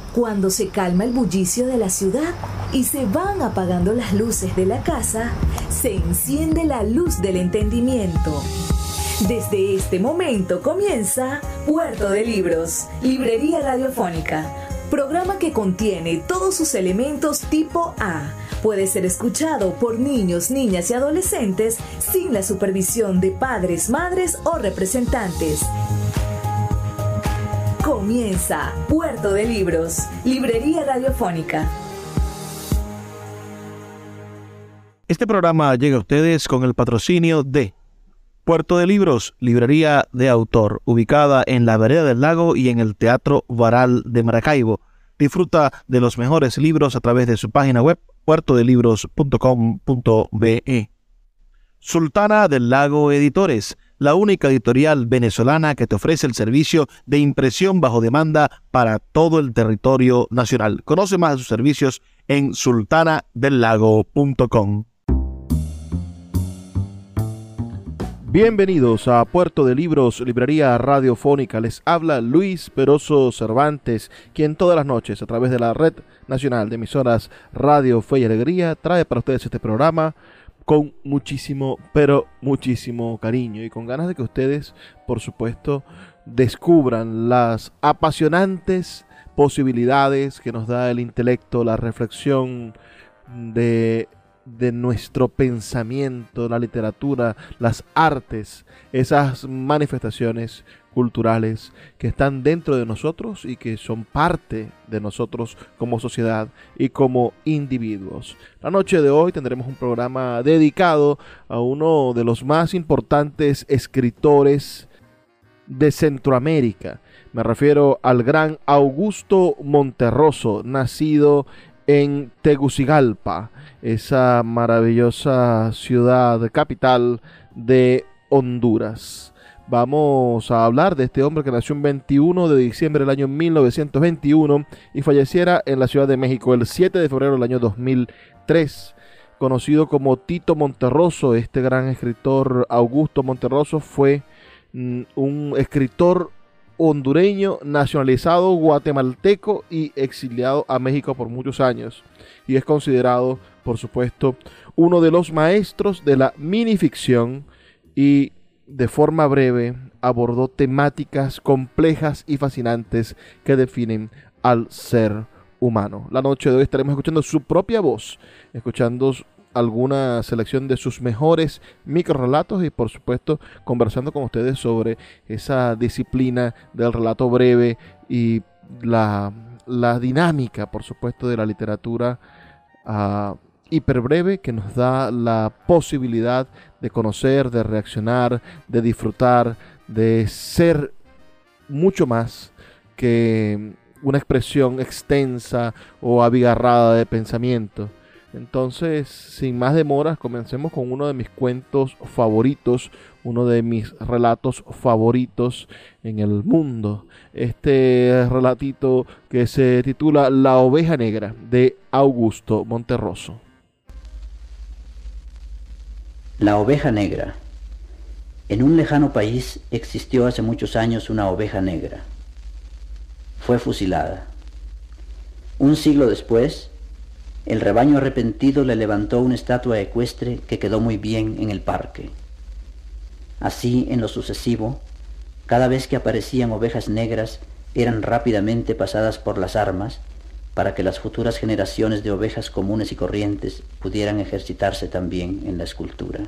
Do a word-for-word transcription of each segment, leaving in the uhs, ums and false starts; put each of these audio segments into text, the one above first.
Cuando se calma el bullicio de la ciudad y se van apagando las luces de la casa, se enciende la luz del entendimiento. Desde este momento comienza Puerto de Libros, Librería Radiofónica, programa que contiene todos sus elementos tipo A. Puede ser escuchado por niños, niñas y adolescentes sin la supervisión de padres, madres o representantes. Comienza Puerto de Libros, Librería Radiofónica. Este programa llega a ustedes con el patrocinio de Puerto de Libros, librería de autor, ubicada en la Vereda del Lago y en el Teatro Varal de Maracaibo. Disfruta de los mejores libros a través de su página web, puerto de libros punto com punto be. Sultana del Lago Editores, la única editorial venezolana que te ofrece el servicio de impresión bajo demanda para todo el territorio nacional. Conoce más de sus servicios en sultana del lago punto com. Bienvenidos a Puerto de Libros, Librería Radiofónica. Les habla Luis Peroso Cervantes, quien todas las noches a través de la Red Nacional de Emisoras Radio Fe y Alegría trae para ustedes este programa con muchísimo, pero muchísimo cariño y con ganas de que ustedes, por supuesto, descubran las apasionantes posibilidades que nos da el intelecto, la reflexión de de nuestro pensamiento, la literatura, las artes, esas manifestaciones culturales que están dentro de nosotros y que son parte de nosotros como sociedad y como individuos. La noche de hoy tendremos un programa dedicado a uno de los más importantes escritores de Centroamérica. Me refiero al gran Augusto Monterroso, nacido en Tegucigalpa, esa maravillosa ciudad capital de Honduras. Vamos a hablar de este hombre que nació el veintiuno de diciembre del año mil novecientos veintiuno y falleciera en la Ciudad de México el siete de febrero del año dos mil tres. Conocido como Tito Monterroso, este gran escritor Augusto Monterroso fue mm, un escritor hondureño, nacionalizado guatemalteco y exiliado a México por muchos años. Y es considerado, por supuesto, uno de los maestros de la minificción y, de forma breve, abordó temáticas complejas y fascinantes que definen al ser humano. La noche de hoy estaremos escuchando su propia voz, escuchando alguna selección de sus mejores microrelatos y, por supuesto, conversando con ustedes sobre esa disciplina del relato breve y la, la dinámica, por supuesto, de la literatura uh, hiperbreve que nos da la posibilidad de conocer, de reaccionar, de disfrutar, de ser mucho más que una expresión extensa o abigarrada de pensamiento. Entonces, sin más demoras, comencemos con uno de mis cuentos favoritos, uno de mis relatos favoritos en el mundo. Este relatito que se titula La Oveja Negra, de Augusto Monterroso. La Oveja Negra. En un lejano país existió hace muchos años una oveja negra. Fue fusilada. Un siglo después, el rebaño arrepentido le levantó una estatua ecuestre que quedó muy bien en el parque. Así, en lo sucesivo, cada vez que aparecían ovejas negras, eran rápidamente pasadas por las armas para que las futuras generaciones de ovejas comunes y corrientes pudieran ejercitarse también en la escultura.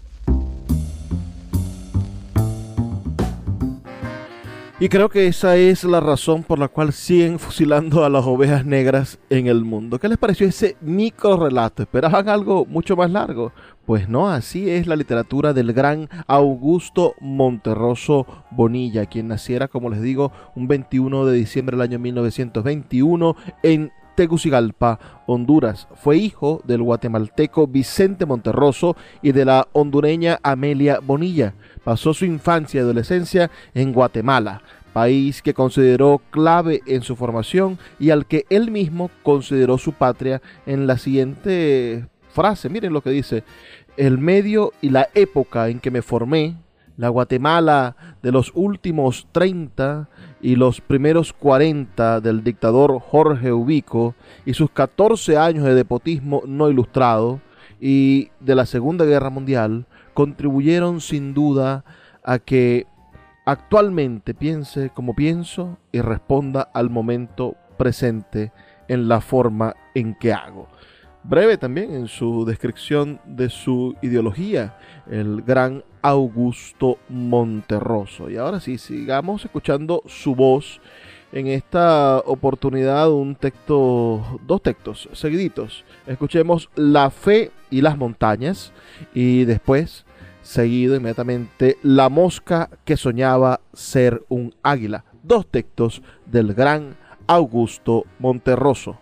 Y creo que esa es la razón por la cual siguen fusilando a las ovejas negras en el mundo. ¿Qué les pareció ese micro relato? ¿Esperaban algo mucho más largo? Pues no, así es la literatura del gran Augusto Monterroso Bonilla, quien naciera, como les digo, un veintiuno de diciembre del año mil novecientos veintiuno en Tegucigalpa, Honduras. Fue hijo del guatemalteco Vicente Monterroso y de la hondureña Amelia Bonilla. Pasó su infancia y adolescencia en Guatemala, país que consideró clave en su formación y al que él mismo consideró su patria en la siguiente frase. Miren lo que dice: el medio y la época en que me formé, La Guatemala de los últimos treinta y los primeros cuarenta del dictador Jorge Ubico y sus catorce años de despotismo no ilustrado y de la Segunda Guerra Mundial contribuyeron sin duda a que actualmente piense como pienso y responda al momento presente en la forma en que hago. Breve también en su descripción de su ideología, el gran Augusto Monterroso. Y ahora sí, sigamos escuchando su voz. En esta oportunidad un texto, dos textos seguiditos. Escuchemos La fe y las montañas y después, seguido inmediatamente, La mosca que soñaba ser un águila. Dos textos del gran Augusto Monterroso.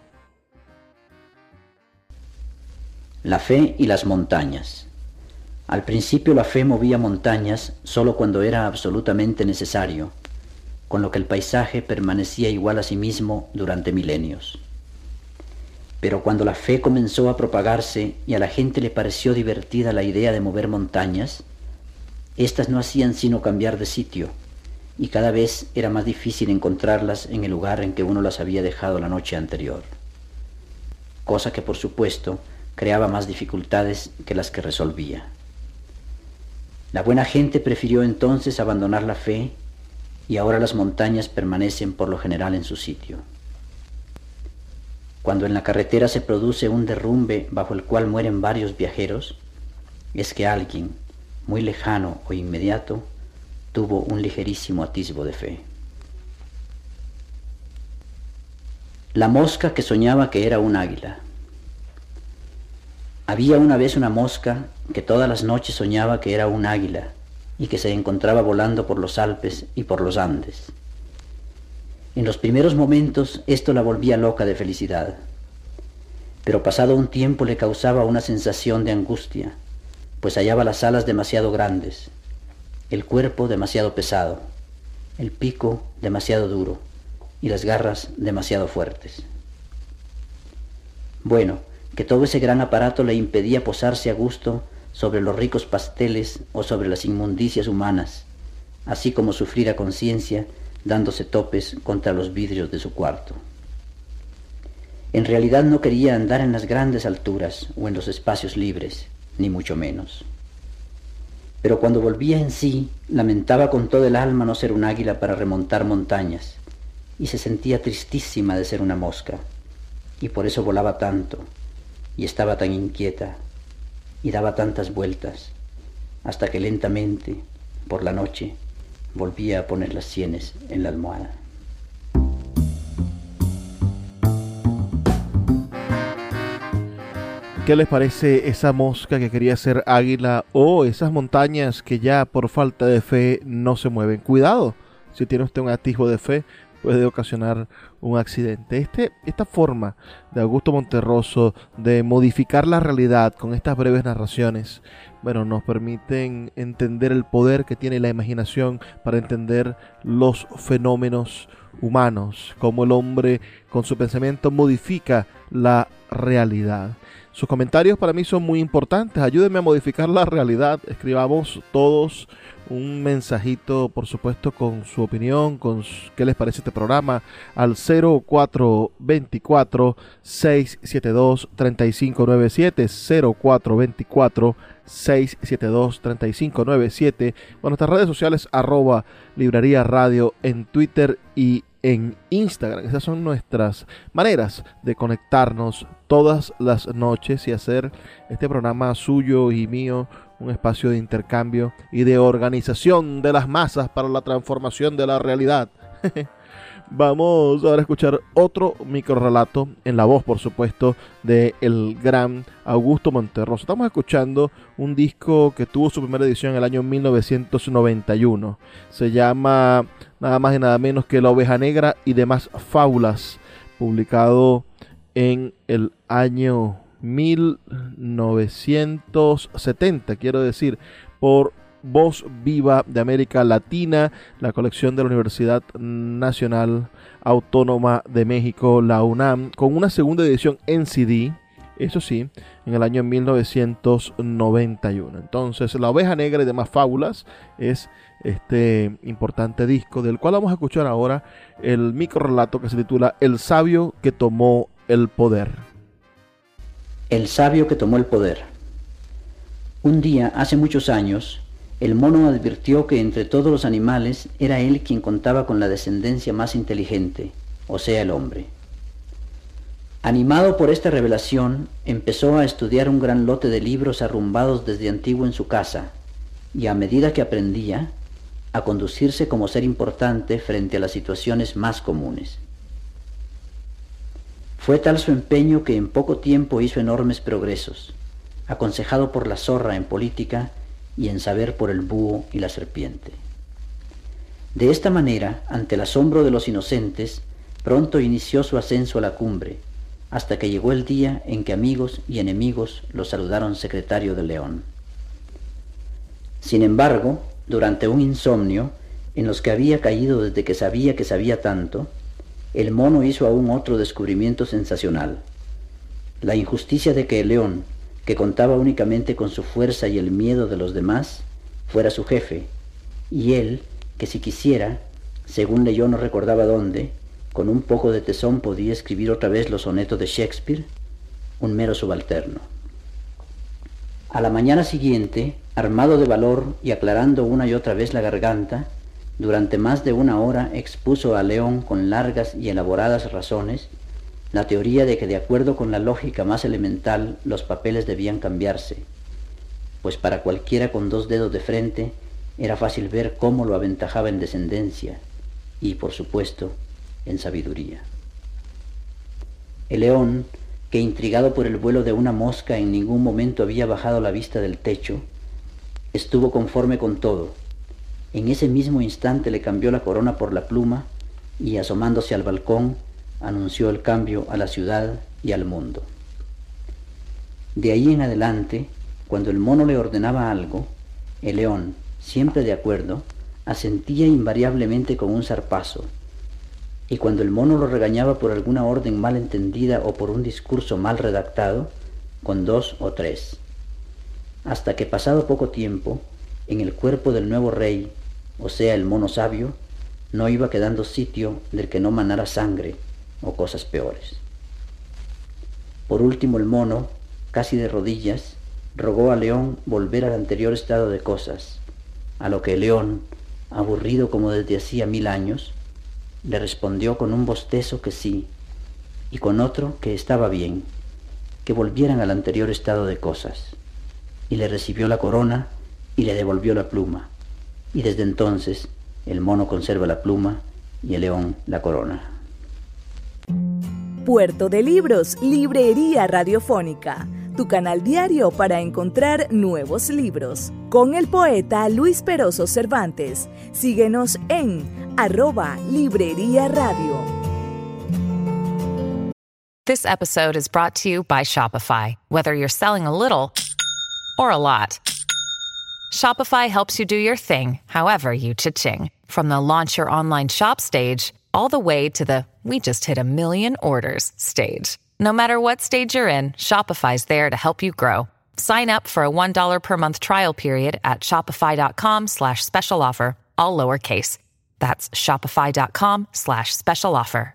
La fe y las montañas. Al principio la fe movía montañas solo cuando era absolutamente necesario, con lo que el paisaje permanecía igual a sí mismo durante milenios. Pero cuando la fe comenzó a propagarse y a la gente le pareció divertida la idea de mover montañas, éstas no hacían sino cambiar de sitio, y cada vez era más difícil encontrarlas en el lugar en que uno las había dejado la noche anterior. Cosa que, por supuesto, creaba más dificultades que las que resolvía. La buena gente prefirió entonces abandonar la fe y ahora las montañas permanecen por lo general en su sitio. Cuando en la carretera se produce un derrumbe bajo el cual mueren varios viajeros, es que alguien, muy lejano o inmediato, tuvo un ligerísimo atisbo de fe. La mosca que soñaba que era un águila. Había una vez una mosca que todas las noches soñaba que era un águila y que se encontraba volando por los Alpes y por los Andes. En los primeros momentos esto la volvía loca de felicidad, pero pasado un tiempo le causaba una sensación de angustia, pues hallaba las alas demasiado grandes, el cuerpo demasiado pesado, el pico demasiado duro y las garras demasiado fuertes. Bueno, que todo ese gran aparato le impedía posarse a gusto sobre los ricos pasteles o sobre las inmundicias humanas, así como sufrir a conciencia dándose topes contra los vidrios de su cuarto. En realidad no quería andar en las grandes alturas o en los espacios libres, ni mucho menos. Pero cuando volvía en sí, lamentaba con todo el alma no ser un águila para remontar montañas, y se sentía tristísima de ser una mosca, y por eso volaba tanto, y estaba tan inquieta, y daba tantas vueltas, hasta que lentamente, por la noche, volvía a poner las sienes en la almohada. ¿Qué les parece esa mosca que quería ser águila o esas montañas que ya por falta de fe no se mueven? Cuidado, si tiene usted un atisbo de fe, puede ocasionar un accidente. Este, esta forma de Augusto Monterroso de modificar la realidad con estas breves narraciones, bueno, nos permiten entender el poder que tiene la imaginación para entender los fenómenos humanos, cómo el hombre con su pensamiento modifica la realidad. Sus comentarios para mí son muy importantes. Ayúdenme a modificar la realidad. Escribamos todos un mensajito, por supuesto, con su opinión, con su, qué les parece este programa, al cero cuatro dos cuatro, seis siete dos, tres cinco nueve siete, cero cuatro dos cuatro, seis siete dos, tres cinco nueve siete, con nuestras redes sociales, arroba Librería Radio en Twitter y en Instagram. Esas son nuestras maneras de conectarnos todas las noches y hacer este programa suyo y mío un espacio de intercambio y de organización de las masas para la transformación de la realidad. Vamos ahora a escuchar otro microrrelato en la voz, por supuesto, de el gran Augusto Monterroso. Estamos escuchando un disco que tuvo su primera edición en el año mil novecientos noventa y uno. Se llama nada más y nada menos que La Oveja Negra y demás fábulas, publicado en el año mil novecientos setenta, quiero decir, por Voz Viva de América Latina, la colección de la Universidad Nacional Autónoma de México, la UNAM, con una segunda edición en C D eso sí, en el año mil novecientos noventa y uno. Entonces, La Oveja Negra y demás fábulas es este importante disco, del cual vamos a escuchar ahora el microrrelato que se titula El sabio que tomó el poder. El sabio que tomó el poder. Un día, hace muchos años, el mono advirtió que entre todos los animales era él quien contaba con la descendencia más inteligente, o sea, el hombre. Animado por esta revelación, empezó a estudiar un gran lote de libros arrumbados desde antiguo en su casa, y a medida que aprendía, a conducirse como ser importante frente a las situaciones más comunes. Fue tal su empeño que en poco tiempo hizo enormes progresos, aconsejado por la zorra en política y en saber por el búho y la serpiente. De esta manera, ante el asombro de los inocentes, pronto inició su ascenso a la cumbre, hasta que llegó el día en que amigos y enemigos lo saludaron secretario del león. Sin embargo, durante un insomnio, en los que había caído desde que sabía que sabía tanto, el mono hizo aún otro descubrimiento sensacional: la injusticia de que el león, que contaba únicamente con su fuerza y el miedo de los demás, fuera su jefe, y él, que si quisiera, según leyó no recordaba dónde, con un poco de tesón podía escribir otra vez los sonetos de Shakespeare, un mero subalterno. A la mañana siguiente, armado de valor y aclarando una y otra vez la garganta, durante más de una hora expuso a León con largas y elaboradas razones la teoría de que, de acuerdo con la lógica más elemental, los papeles debían cambiarse, pues para cualquiera con dos dedos de frente era fácil ver cómo lo aventajaba en descendencia y, por supuesto, en sabiduría. El león, que intrigado por el vuelo de una mosca en ningún momento había bajado la vista del techo, estuvo conforme con todo. En ese mismo instante le cambió la corona por la pluma y, asomándose al balcón, anunció el cambio a la ciudad y al mundo. De ahí en adelante, cuando el mono le ordenaba algo, el león, siempre de acuerdo, asentía invariablemente con un zarpazo, y cuando el mono lo regañaba por alguna orden mal entendida o por un discurso mal redactado, con dos o tres. Hasta que, pasado poco tiempo, en el cuerpo del nuevo rey, o sea, el mono sabio, no iba quedando sitio del que no manara sangre o cosas peores. Por último, el mono, casi de rodillas, rogó al león volver al anterior estado de cosas, a lo que el león, aburrido como desde hacía mil años, le respondió con un bostezo que sí, y con otro que estaba bien, que volvieran al anterior estado de cosas, y le recibió la corona y le devolvió la pluma, y desde entonces el mono conserva la pluma y el león la corona. Puerto de Libros, Librería Radiofónica, tu canal diario para encontrar nuevos libros. Con el poeta Luis Peroso Cervantes. Síguenos en arroba Librería Radio. This episode is brought to you by Shopify. Whether you're selling a little or a lot, Shopify helps you do your thing, however you cha-ching. From the launch your online shop stage, all the way to the we just hit a million orders stage. No matter what stage you're in, Shopify's there to help you grow. Sign up for a one dollar per month trial period at shopify.com slash special offer, all lowercase. That's shopify.com slash special offer.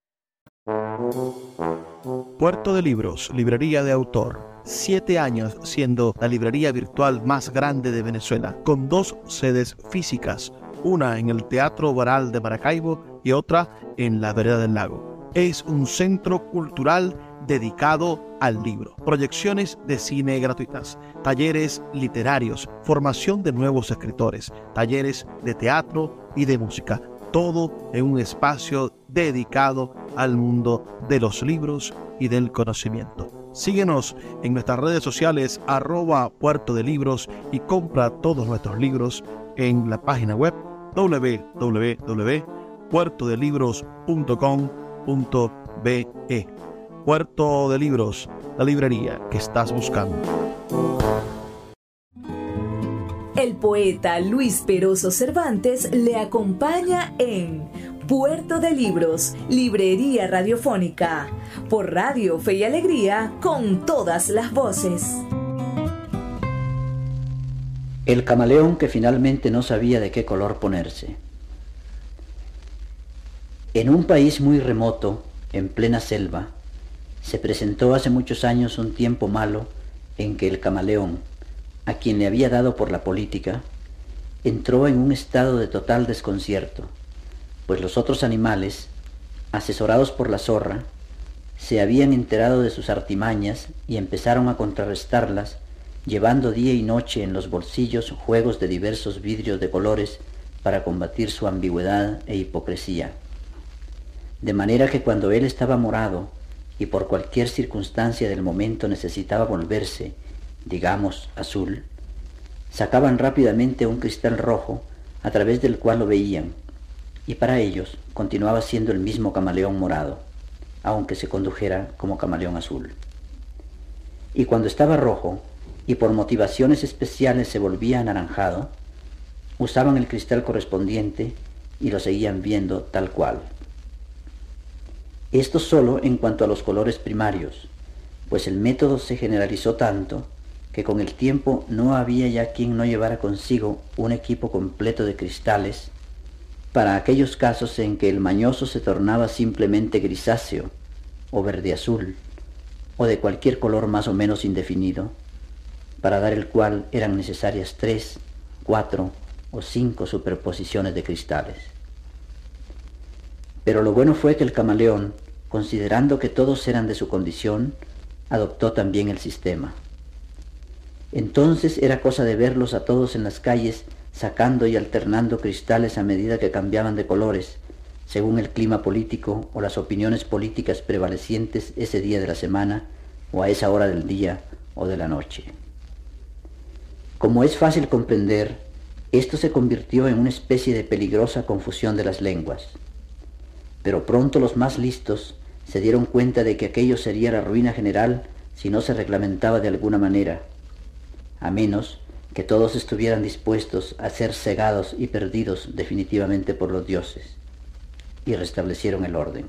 Puerto de Libros, librería de autor. Siete años siendo la librería virtual más grande de Venezuela, con dos sedes físicas, una en el Teatro Baral de Maracaibo y otra en la Vereda del Lago. Es un centro cultural dedicado al libro, proyecciones de cine gratuitas, talleres literarios, formación de nuevos escritores, talleres de teatro y de música, todo en un espacio dedicado al mundo de los libros y del conocimiento. Síguenos en nuestras redes sociales arroba Puerto de Libros y compra todos nuestros libros en la página web doble u doble u doble u punto puerto de libros punto com punto be. Puerto de Libros, la librería que estás buscando. El poeta Luis Peroso Cervantes le acompaña en Puerto de Libros, Librería Radiofónica, por Radio Fe y Alegría, con todas las voces. El camaleón que finalmente no sabía de qué color ponerse. En un país muy remoto, en plena selva, se presentó hace muchos años un tiempo malo en que el camaleón, a quien le había dado por la política, entró en un estado de total desconcierto, pues los otros animales, asesorados por la zorra, se habían enterado de sus artimañas y empezaron a contrarrestarlas, llevando día y noche en los bolsillos juegos de diversos vidrios de colores para combatir su ambigüedad e hipocresía. De manera que cuando él estaba morado y por cualquier circunstancia del momento necesitaba volverse, digamos, azul, sacaban rápidamente un cristal rojo a través del cual lo veían, y para ellos continuaba siendo el mismo camaleón morado, aunque se condujera como camaleón azul. Y cuando estaba rojo, y por motivaciones especiales se volvía anaranjado, usaban el cristal correspondiente y lo seguían viendo tal cual. Esto solo en cuanto a los colores primarios, pues el método se generalizó tanto que con el tiempo no había ya quien no llevara consigo un equipo completo de cristales para aquellos casos en que el mañoso se tornaba simplemente grisáceo o verde azul o de cualquier color más o menos indefinido, para dar el cual eran necesarias tres, cuatro o cinco superposiciones de cristales. Pero lo bueno fue que el camaleón, considerando que todos eran de su condición, adoptó también el sistema. Entonces era cosa de verlos a todos en las calles sacando y alternando cristales a medida que cambiaban de colores, según el clima político o las opiniones políticas prevalecientes ese día de la semana o a esa hora del día o de la noche. Como es fácil comprender, esto se convirtió en una especie de peligrosa confusión de las lenguas. Pero pronto los más listos se dieron cuenta de que aquello sería la ruina general si no se reglamentaba de alguna manera, a menos que todos estuvieran dispuestos a ser cegados y perdidos definitivamente por los dioses, y restablecieron el orden.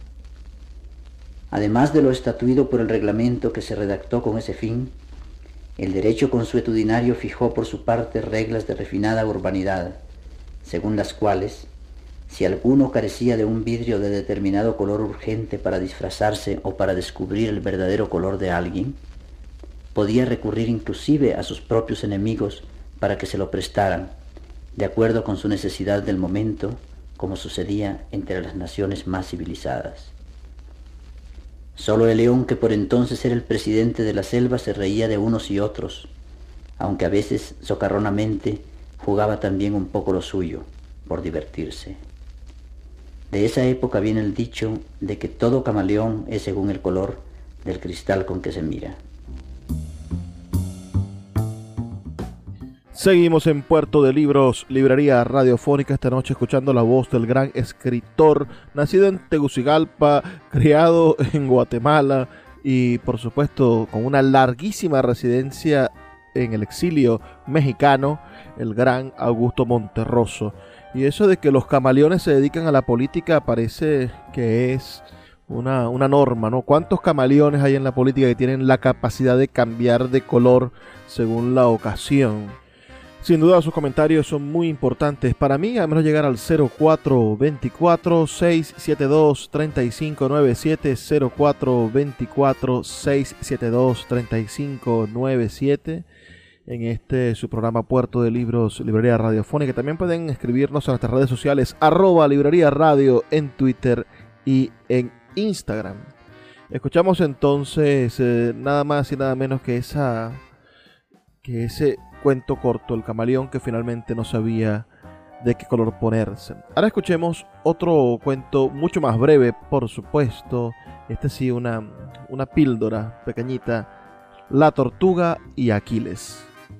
Además de lo estatuido por el reglamento que se redactó con ese fin, el derecho consuetudinario fijó por su parte reglas de refinada urbanidad, según las cuales, si alguno carecía de un vidrio de determinado color urgente para disfrazarse o para descubrir el verdadero color de alguien, podía recurrir inclusive a sus propios enemigos para que se lo prestaran, de acuerdo con su necesidad del momento, como sucedía entre las naciones más civilizadas. Solo el león, que por entonces era el presidente de la selva, se reía de unos y otros, aunque a veces socarronamente jugaba también un poco lo suyo, por divertirse. De esa época viene el dicho de que todo camaleón es según el color del cristal con que se mira. Seguimos en Puerto de Libros, Librería Radiofónica, esta noche escuchando la voz del gran escritor, nacido en Tegucigalpa, criado en Guatemala y por supuesto con una larguísima residencia en el exilio mexicano, el gran Augusto Monterroso. Y eso de que los camaleones se dedican a la política parece que es una, una norma, ¿no? ¿Cuántos camaleones hay en la política que tienen la capacidad de cambiar de color según la ocasión? Sin duda sus comentarios son muy importantes para mí, a menos llegar al cero cuatro veinticuatro, seiscientos setenta y dos, treinta y cinco noventa y siete, cero cuatro veinticuatro, seiscientos setenta y dos, treinta y cinco noventa y siete, en este su programa Puerto de Libros, Librería Radiofónica. También pueden escribirnos a nuestras redes sociales, arroba Librería Radio en Twitter y en Instagram. Escuchamos entonces eh, nada más y nada menos que esa que ese cuento corto, El camaleón que finalmente no sabía de qué color ponerse. Ahora escuchemos otro cuento mucho más breve, por supuesto. Este sí, una, una píldora pequeñita. La tortuga y Aquiles.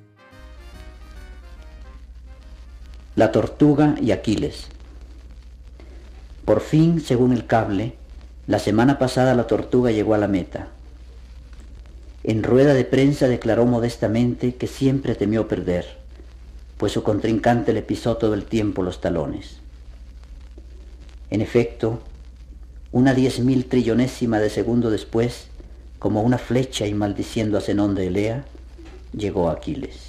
La tortuga y Aquiles. Por fin, según el cable, la semana pasada la tortuga llegó a la meta. En rueda de prensa declaró modestamente que siempre temió perder, pues su contrincante le pisó todo el tiempo los talones. En efecto, una diez mil trillonésima de segundo después, como una flecha y maldiciendo a Zenón de Elea, llegó Aquiles.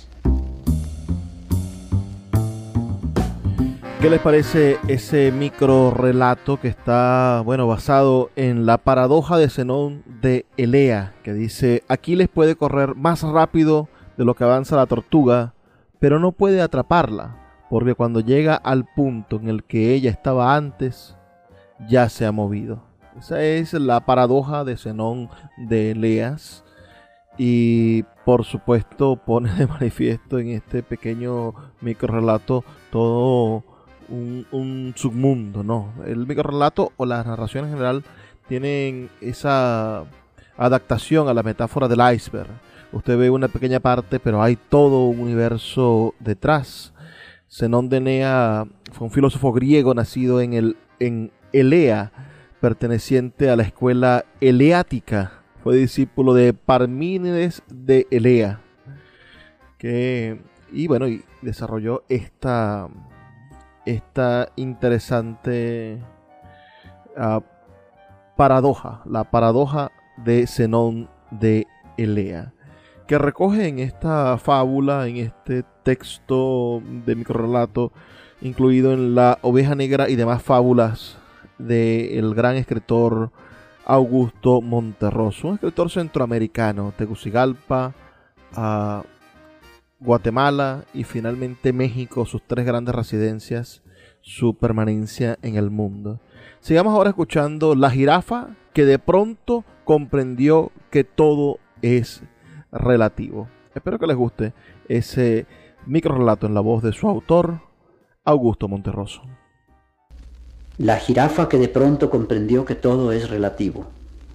¿Qué les parece ese micro relato que está, bueno, basado en la paradoja de Zenón de Elea, que dice: Aquiles puede correr más rápido de lo que avanza la tortuga, pero no puede atraparla, porque cuando llega al punto en el que ella estaba antes, ya se ha movido. Esa es la paradoja de Zenón de Eleas, y por supuesto pone de manifiesto en este pequeño micro relato todo Un, un submundo, ¿no? El microrrelato o la narración en general tienen esa adaptación a la metáfora del iceberg. Usted ve una pequeña parte, pero hay todo un universo detrás. Zenón de Elea fue un filósofo griego nacido en, el, en Elea, perteneciente a la escuela eleática. Fue discípulo de Parmínides de Elea, que, y bueno, y desarrolló esta... esta interesante uh, paradoja, la paradoja de Zenón de Elea, que recoge en esta fábula, en este texto de microrrelato, incluido en La Oveja Negra y demás fábulas del gran escritor Augusto Monterroso, un escritor centroamericano, Tegucigalpa, uh, Guatemala y finalmente México, sus tres grandes residencias, su permanencia en el mundo. Sigamos ahora escuchando La jirafa que de pronto comprendió que todo es relativo. Espero que les guste ese microrrelato en la voz de su autor, Augusto Monterroso. La jirafa que de pronto comprendió que todo es relativo.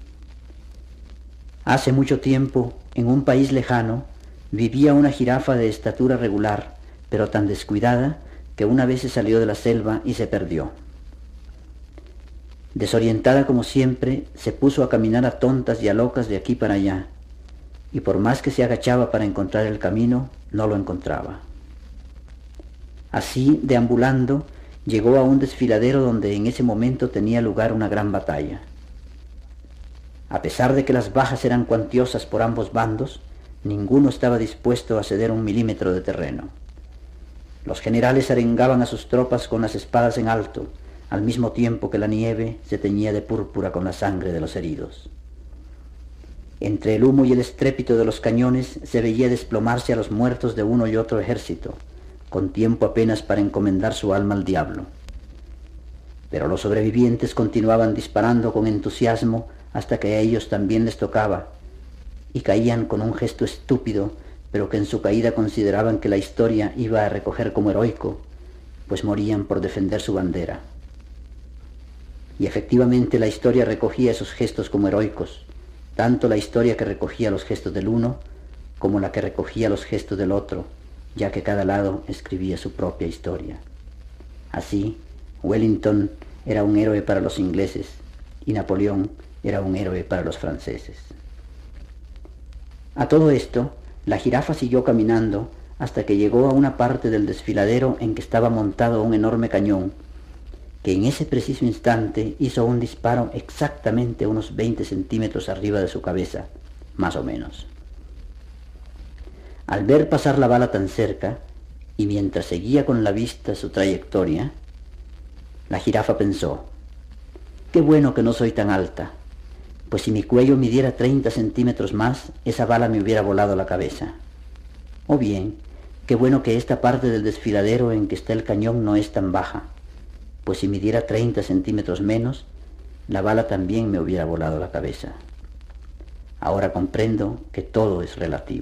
Hace mucho tiempo, en un país lejano, vivía una jirafa de estatura regular, pero tan descuidada que una vez se salió de la selva y se perdió. Desorientada como siempre, se puso a caminar a tontas y a locas de aquí para allá, y por más que se agachaba para encontrar el camino, no lo encontraba. Así, deambulando, llegó a un desfiladero donde en ese momento tenía lugar una gran batalla. A pesar de que las bajas eran cuantiosas por ambos bandos, ninguno estaba dispuesto a ceder un milímetro de terreno. Los generales arengaban a sus tropas con las espadas en alto, al mismo tiempo que la nieve se teñía de púrpura con la sangre de los heridos. Entre el humo y el estrépito de los cañones se veía desplomarse a los muertos de uno y otro ejército, con tiempo apenas para encomendar su alma al diablo. Pero los sobrevivientes continuaban disparando con entusiasmo hasta que a ellos también les tocaba, y caían con un gesto estúpido, pero que en su caída consideraban que la historia iba a recoger como heroico, pues morían por defender su bandera. Y efectivamente la historia recogía esos gestos como heroicos, tanto la historia que recogía los gestos del uno, como la que recogía los gestos del otro, ya que cada lado escribía su propia historia. Así, Wellington era un héroe para los ingleses, y Napoleón era un héroe para los franceses. A todo esto, la jirafa siguió caminando hasta que llegó a una parte del desfiladero en que estaba montado un enorme cañón, que en ese preciso instante hizo un disparo exactamente unos veinte centímetros arriba de su cabeza, más o menos. Al ver pasar la bala tan cerca, y mientras seguía con la vista su trayectoria, la jirafa pensó: «Qué bueno que no soy tan alta, pues si mi cuello midiera treinta centímetros más, esa bala me hubiera volado la cabeza. O bien, qué bueno que esta parte del desfiladero en que está el cañón no es tan baja, pues si midiera treinta centímetros menos, la bala también me hubiera volado la cabeza. Ahora comprendo que todo es relativo».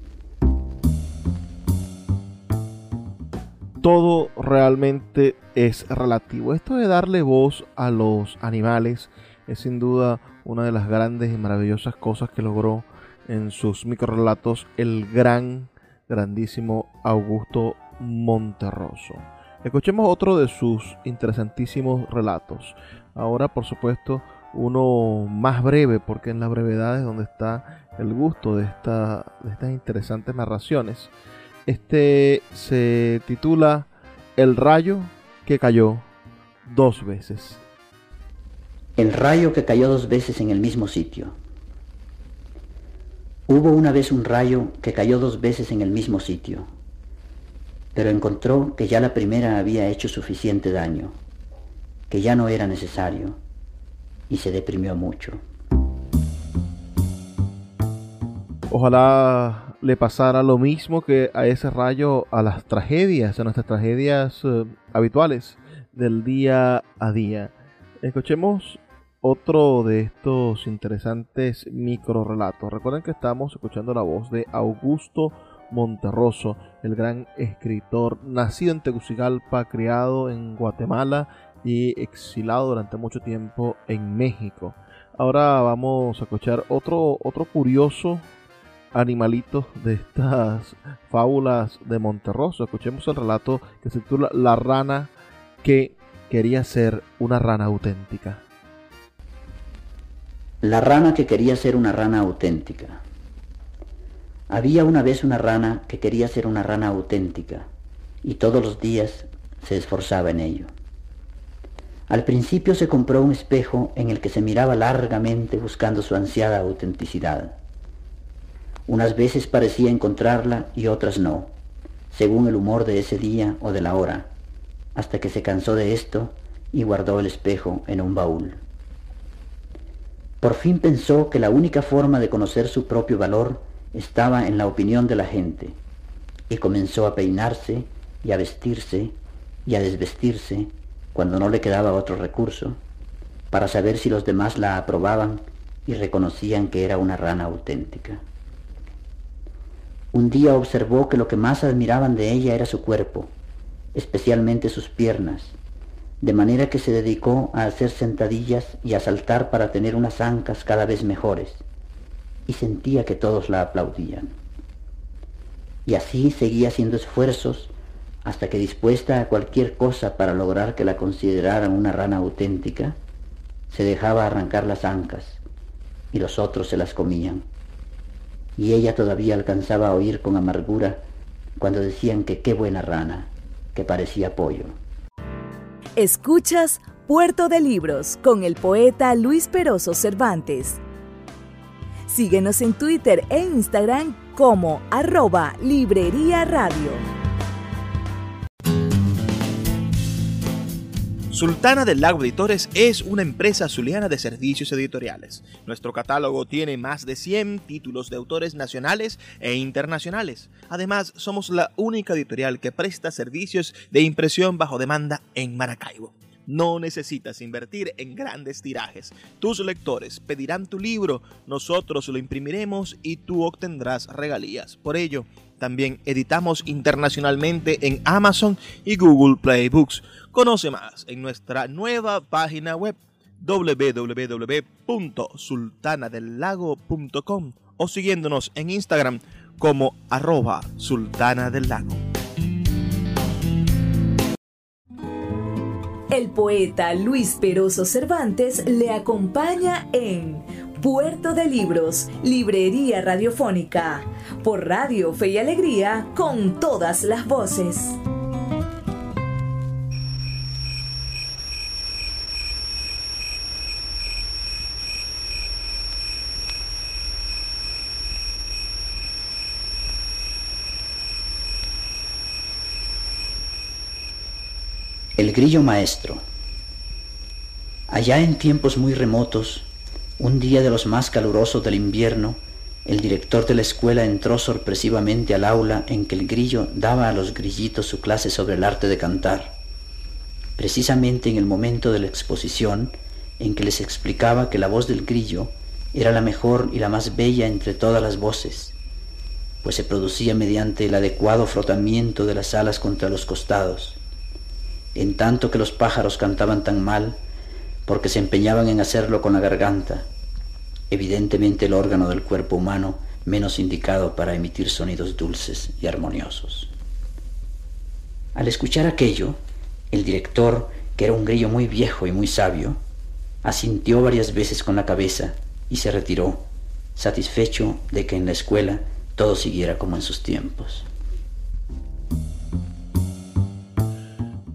Todo realmente es relativo. Esto de darle voz a los animales es sin duda una de las grandes y maravillosas cosas que logró en sus microrrelatos el gran, grandísimo Augusto Monterroso. Escuchemos otro de sus interesantísimos relatos. Ahora, por supuesto, uno más breve, porque en la brevedad es donde está el gusto de, esta, de estas interesantes narraciones. Este se titula El rayo que cayó dos veces El rayo que cayó dos veces en el mismo sitio. Hubo una vez un rayo que cayó dos veces en el mismo sitio, pero encontró que ya la primera había hecho suficiente daño, que ya no era necesario, y se deprimió mucho. Ojalá le pasara lo mismo que a ese rayo a las tragedias, a nuestras tragedias eh, habituales del día a día. Escuchemos otro de estos interesantes microrelatos. Recuerden que estamos escuchando la voz de Augusto Monterroso, el gran escritor, nacido en Tegucigalpa, criado en Guatemala y exilado durante mucho tiempo en México. Ahora vamos a escuchar otro, otro curioso animalito de estas fábulas de Monterroso. Escuchemos el relato que se titula La rana que quería ser una rana auténtica. La rana que quería ser una rana auténtica. Había una vez una rana que quería ser una rana auténtica y todos los días se esforzaba en ello. Al principio se compró un espejo en el que se miraba largamente buscando su ansiada autenticidad. Unas veces parecía encontrarla y otras no, según el humor de ese día o de la hora, hasta que se cansó de esto y guardó el espejo en un baúl. Por fin pensó que la única forma de conocer su propio valor estaba en la opinión de la gente, y comenzó a peinarse y a vestirse y a desvestirse cuando no le quedaba otro recurso, para saber si los demás la aprobaban y reconocían que era una rana auténtica. Un día observó que lo que más admiraban de ella era su cuerpo, especialmente sus piernas, de manera que se dedicó a hacer sentadillas y a saltar para tener unas ancas cada vez mejores, y sentía que todos la aplaudían. Y así seguía haciendo esfuerzos hasta que, dispuesta a cualquier cosa para lograr que la consideraran una rana auténtica, se dejaba arrancar las ancas y los otros se las comían. Y ella todavía alcanzaba a oír con amargura cuando decían que qué buena rana, que parecía pollo. Escuchas Puerto de Libros con el poeta Luis Peroso Cervantes. Síguenos en Twitter e Instagram como arroba Librería Radio. Sultana del Lago Editores es una empresa zuliana de servicios editoriales. Nuestro catálogo tiene más de cien títulos de autores nacionales e internacionales. Además, somos la única editorial que presta servicios de impresión bajo demanda en Maracaibo. No necesitas invertir en grandes tirajes. Tus lectores pedirán tu libro, nosotros lo imprimiremos y tú obtendrás regalías. Por ello, también editamos internacionalmente en Amazon y Google Play Books. Conoce más en nuestra nueva página web doble u doble u doble u punto sultana del lago punto com o siguiéndonos en Instagram como arroba sultana del lago. El poeta Luis Peroso Cervantes le acompaña en Puerto de Libros, Librería Radiofónica, por Radio Fe y Alegría, con todas las voces. El grillo maestro. Allá en tiempos muy remotos, un día de los más calurosos del invierno, el director de la escuela entró sorpresivamente al aula en que el grillo daba a los grillitos su clase sobre el arte de cantar, precisamente en el momento de la exposición en que les explicaba que la voz del grillo era la mejor y la más bella entre todas las voces, pues se producía mediante el adecuado frotamiento de las alas contra los costados, en tanto que los pájaros cantaban tan mal porque se empeñaban en hacerlo con la garganta, evidentemente el órgano del cuerpo humano menos indicado para emitir sonidos dulces y armoniosos. Al escuchar aquello, el director, que era un grillo muy viejo y muy sabio, asintió varias veces con la cabeza y se retiró, satisfecho de que en la escuela todo siguiera como en sus tiempos.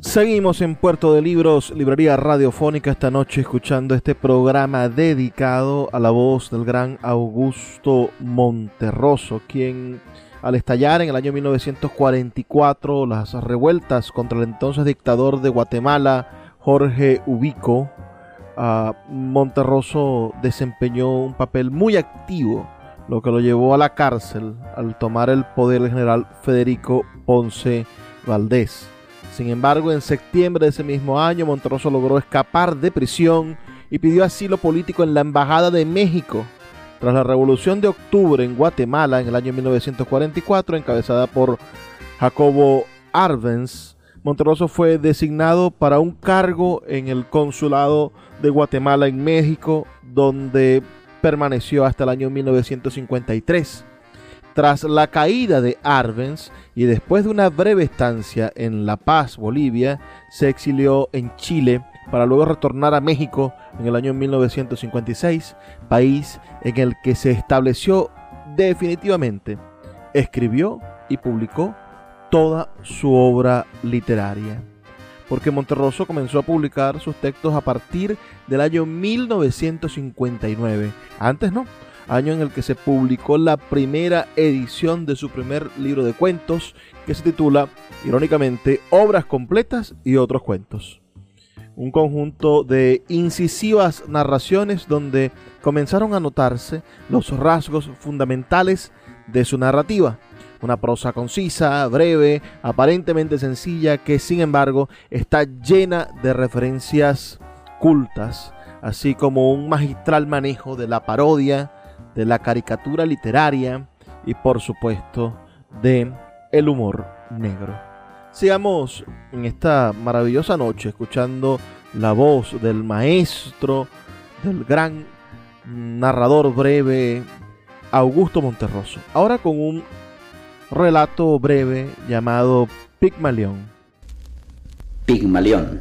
Seguimos en Puerto de Libros, librería radiofónica, esta noche escuchando este programa dedicado a la voz del gran Augusto Monterroso, quien al estallar en el año mil novecientos cuarenta y cuatro las revueltas contra el entonces dictador de Guatemala, Jorge Ubico, uh, Monterroso desempeñó un papel muy activo, lo que lo llevó a la cárcel al tomar el poder el general Federico Ponce Valdés. Sin embargo, en septiembre de ese mismo año, Monterroso logró escapar de prisión y pidió asilo político en la Embajada de México. Tras la Revolución de Octubre en Guatemala en el año mil novecientos cuarenta y cuatro, encabezada por Jacobo Arbenz, Monterroso fue designado para un cargo en el Consulado de Guatemala en México, donde permaneció hasta el año mil novecientos cincuenta y tres. Tras la caída de Arbenz y después de una breve estancia en La Paz, Bolivia, se exilió en Chile para luego retornar a México en el año mil novecientos cincuenta y seis, país en el que se estableció definitivamente. Escribió y publicó toda su obra literaria, porque Monterroso comenzó a publicar sus textos a partir del año mil novecientos cincuenta y nueve. Antes no. Año en el que se publicó la primera edición de su primer libro de cuentos, que se titula, irónicamente, Obras completas y otros cuentos. Un conjunto de incisivas narraciones donde comenzaron a notarse los rasgos fundamentales de su narrativa. Una prosa concisa, breve, aparentemente sencilla, que sin embargo está llena de referencias cultas, así como un magistral manejo de la parodia, de la caricatura literaria y por supuesto de el humor negro. Sigamos en esta maravillosa noche escuchando la voz del maestro, del gran narrador breve Augusto Monterroso, ahora con un relato breve llamado Pigmalión. Pigmalión.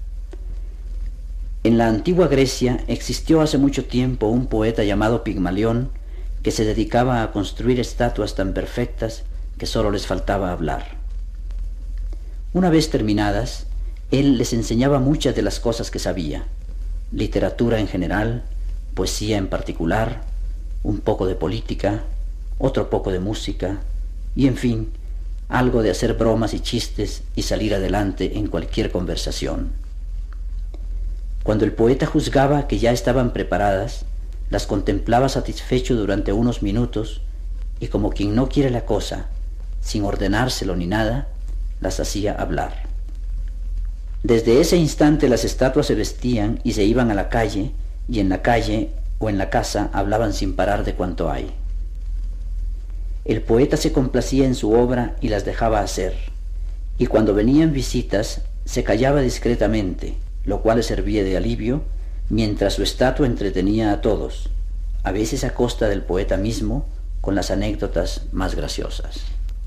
En la antigua Grecia existió hace mucho tiempo un poeta llamado Pigmalión que se dedicaba a construir estatuas tan perfectas que solo les faltaba hablar. Una vez terminadas, él les enseñaba muchas de las cosas que sabía, literatura en general, poesía en particular, un poco de política, otro poco de música, y en fin, algo de hacer bromas y chistes y salir adelante en cualquier conversación. Cuando el poeta juzgaba que ya estaban preparadas, las contemplaba satisfecho durante unos minutos y como quien no quiere la cosa, sin ordenárselo ni nada, las hacía hablar. Desde ese instante las estatuas se vestían y se iban a la calle, y en la calle o en la casa hablaban sin parar de cuanto hay. El poeta se complacía en su obra y las dejaba hacer, y cuando venían visitas se callaba discretamente, lo cual le servía de alivio, mientras su estatua entretenía a todos, a veces a costa del poeta mismo, con las anécdotas más graciosas.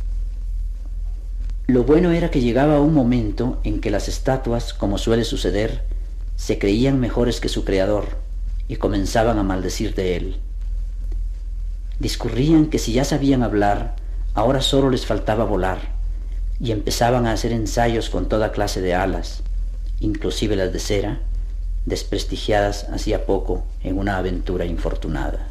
Lo bueno era que llegaba un momento en que las estatuas, como suele suceder, se creían mejores que su creador y comenzaban a maldecir de él. Discurrían que si ya sabían hablar, ahora solo les faltaba volar, y empezaban a hacer ensayos con toda clase de alas, inclusive las de cera, desprestigiadas hacía poco en una aventura infortunada.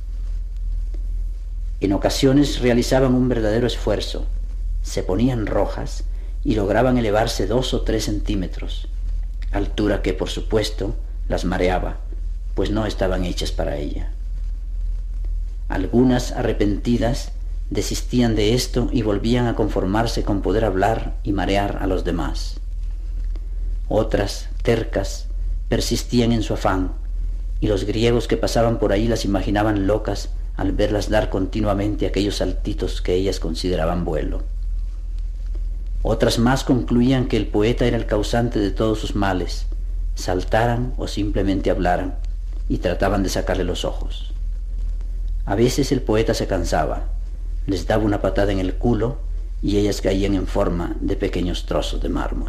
En ocasiones realizaban un verdadero esfuerzo, se ponían rojas y lograban elevarse dos o tres centímetros, altura que por supuesto las mareaba, pues no estaban hechas para ella. Algunas, arrepentidas, desistían de esto y volvían a conformarse con poder hablar y marear a los demás. Otras, tercas, persistían en su afán, y los griegos que pasaban por ahí las imaginaban locas al verlas dar continuamente aquellos saltitos que ellas consideraban vuelo. Otras más concluían que el poeta era el causante de todos sus males, saltaran o simplemente hablaran, y trataban de sacarle los ojos. A veces el poeta se cansaba, les daba una patada en el culo, y ellas caían en forma de pequeños trozos de mármol.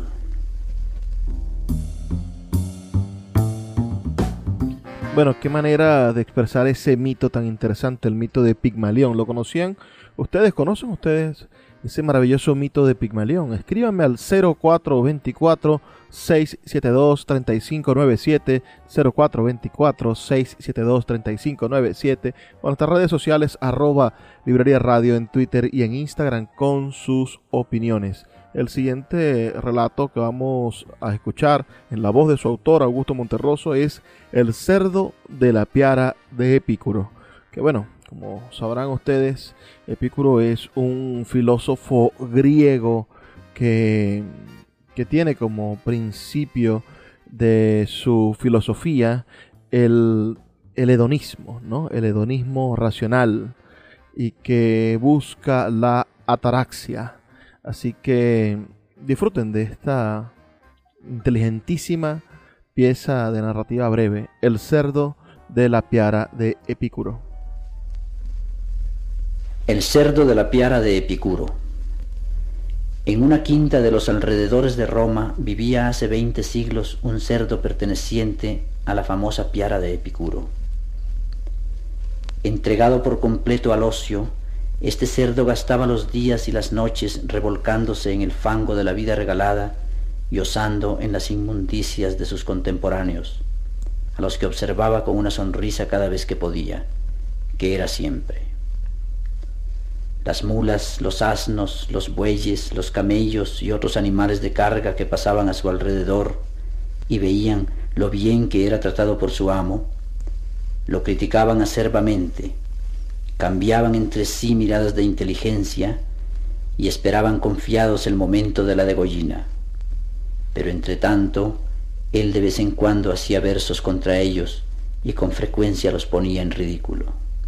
Bueno, qué manera de expresar ese mito tan interesante, el mito de Pigmalión. ¿Lo conocían? ¿Ustedes conocen ustedes ese maravilloso mito de Pigmalión. Escríbanme al cero cuatro dos cuatro, seis siete dos, tres cinco nueve siete, cero cuatro dos cuatro, seis siete dos, tres cinco nueve siete, o en nuestras redes sociales arroba Librería Radio en Twitter y en Instagram con sus opiniones. El siguiente relato que vamos a escuchar en la voz de su autor, Augusto Monterroso, es El cerdo de la piara de Epicuro. Que bueno, como sabrán ustedes, Epicuro es un filósofo griego que, que tiene como principio de su filosofía el, el hedonismo, ¿no? El hedonismo racional, y que busca la ataraxia. Así que disfruten de esta inteligentísima pieza de narrativa breve, El cerdo de la piara de Epicuro. El cerdo de la piara de Epicuro. En una quinta de los alrededores de Roma vivía hace veinte siglos un cerdo perteneciente a la famosa piara de Epicuro. Entregado por completo al ocio, este cerdo gastaba los días y las noches revolcándose en el fango de la vida regalada y osando en las inmundicias de sus contemporáneos, a los que observaba con una sonrisa cada vez que podía, que era siempre. Las mulas, los asnos, los bueyes, los camellos y otros animales de carga que pasaban a su alrededor y veían lo bien que era tratado por su amo, lo criticaban acerbamente, cambiaban entre sí miradas de inteligencia y esperaban confiados el momento de la degollina. Pero entre tanto, él de vez en cuando hacía versos contra ellos y con frecuencia los ponía en ridículo.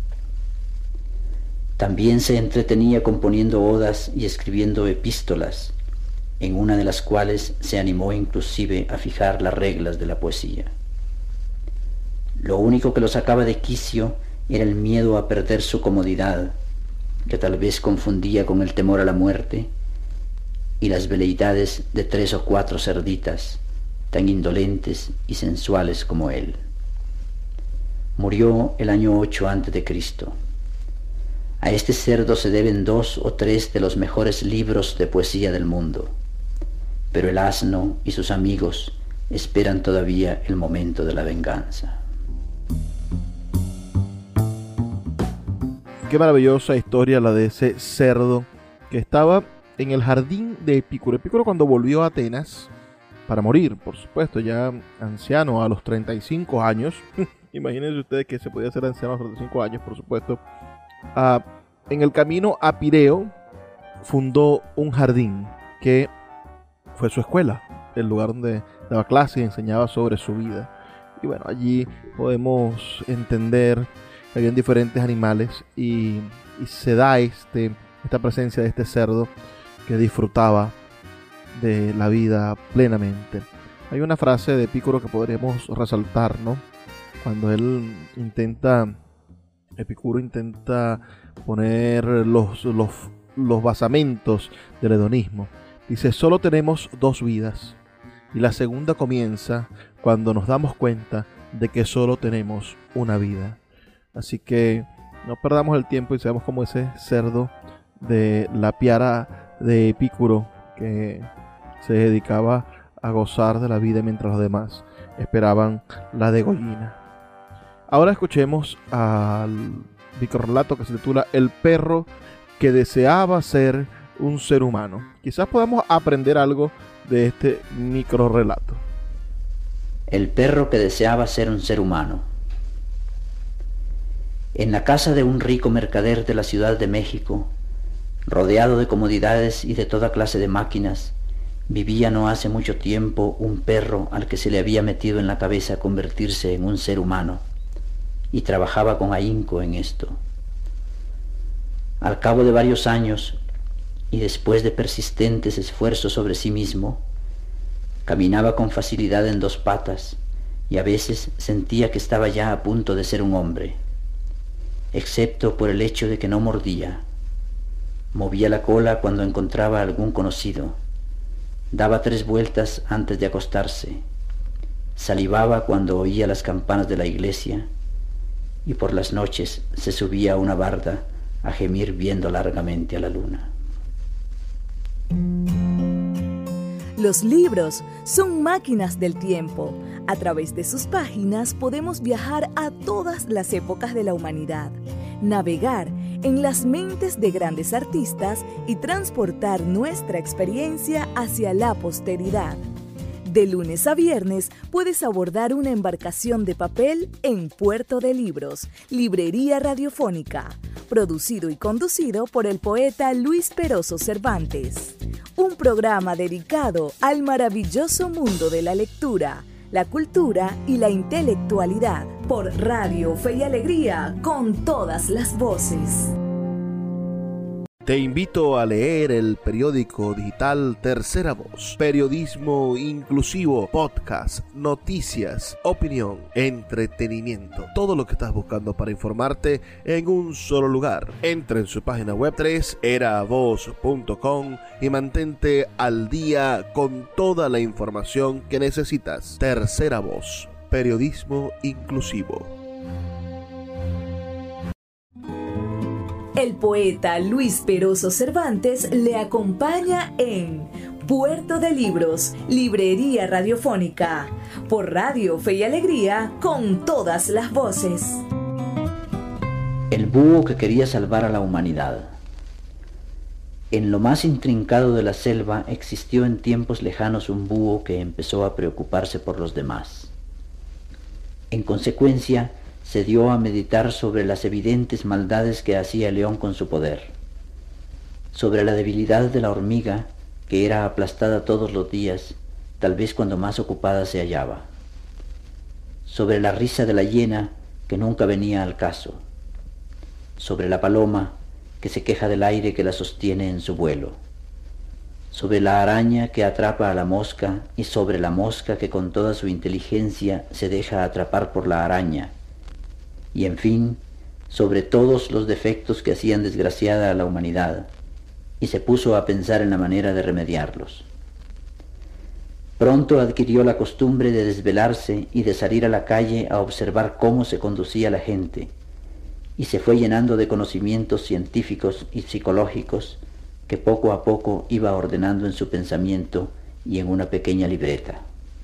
También se entretenía componiendo odas y escribiendo epístolas, en una de las cuales se animó inclusive a fijar las reglas de la poesía. Lo único que lo sacaba de quicio era el miedo a perder su comodidad, que tal vez confundía con el temor a la muerte, y las veleidades de tres o cuatro cerditas, tan indolentes y sensuales como él. Murió el año ocho antes de Cristo. A este cerdo se deben dos o tres de los mejores libros de poesía del mundo, pero el asno y sus amigos esperan todavía el momento de la venganza. Qué maravillosa historia la de ese cerdo que estaba en el jardín de Epicuro. Epicuro, cuando volvió a Atenas para morir, por supuesto, ya anciano a los treinta y cinco años. Imagínense ustedes que se podía ser anciano a los treinta y cinco años, por supuesto. Uh, en el camino a Pireo fundó un jardín que fue su escuela, el lugar donde daba clase y enseñaba sobre su vida. Y bueno, allí podemos entender que habían diferentes animales y, y se da este, esta presencia de este cerdo que disfrutaba de la vida plenamente. Hay una frase de Epicuro que podríamos resaltar, ¿no? Cuando él intenta, Epicuro intenta poner los, los, los basamentos del hedonismo. Dice: solo tenemos dos vidas, y la segunda comienza cuando nos damos cuenta de que solo tenemos una vida. Así que no perdamos el tiempo y seamos como ese cerdo de la piara de Epicuro, que se dedicaba a gozar de la vida mientras los demás esperaban la degollina. Ahora escuchemos al microrrelato que se titula El perro que deseaba ser un ser humano. Quizás podamos aprender algo de este microrrelato. El perro que deseaba ser un ser humano. En la casa de un rico mercader de la Ciudad de México, rodeado de comodidades y de toda clase de máquinas, vivía no hace mucho tiempo un perro al que se le había metido en la cabeza convertirse en un ser humano, y trabajaba con ahínco en esto. Al cabo de varios años, y después de persistentes esfuerzos sobre sí mismo, caminaba con facilidad en dos patas, y a veces sentía que estaba ya a punto de ser un hombre, excepto por el hecho de que no mordía. Movía la cola cuando encontraba a algún conocido, daba tres vueltas antes de acostarse, salivaba cuando oía las campanas de la iglesia, y por las noches se subía a una barda a gemir viendo largamente a la luna. Los libros son máquinas del tiempo. A través de sus páginas podemos viajar a todas las épocas de la humanidad, navegar en las mentes de grandes artistas y transportar nuestra experiencia hacia la posteridad. De lunes a viernes puedes abordar una embarcación de papel en Puerto de Libros, Librería Radiofónica, producido y conducido por el poeta Luis Peroso Cervantes. Un programa dedicado al maravilloso mundo de la lectura, la cultura y la intelectualidad, por Radio Fe y Alegría, con todas las voces. Te invito a leer el periódico digital Tercera Voz. Periodismo inclusivo, podcast, noticias, opinión, entretenimiento. Todo lo que estás buscando para informarte en un solo lugar. Entra en su página web tres era voz punto com y mantente al día con toda la información que necesitas. Tercera Voz. Periodismo inclusivo. El poeta Luis Peroso Cervantes le acompaña en Puerto de Libros, Librería Radiofónica, por Radio Fe y Alegría, con todas las voces. El búho que quería salvar a la humanidad. En lo más intrincado de la selva existió en tiempos lejanos un búho que empezó a preocuparse por los demás. En consecuencia, se dio a meditar sobre las evidentes maldades que hacía el león con su poder, sobre la debilidad de la hormiga, que era aplastada todos los días, tal vez cuando más ocupada se hallaba, sobre la risa de la hiena, que nunca venía al caso, sobre la paloma, que se queja del aire que la sostiene en su vuelo, sobre la araña que atrapa a la mosca y sobre la mosca que con toda su inteligencia se deja atrapar por la araña, y en fin, sobre todos los defectos que hacían desgraciada a la humanidad, y se puso a pensar en la manera de remediarlos. Pronto adquirió la costumbre de desvelarse y de salir a la calle a observar cómo se conducía la gente, y se fue llenando de conocimientos científicos y psicológicos que poco a poco iba ordenando en su pensamiento y en una pequeña libreta.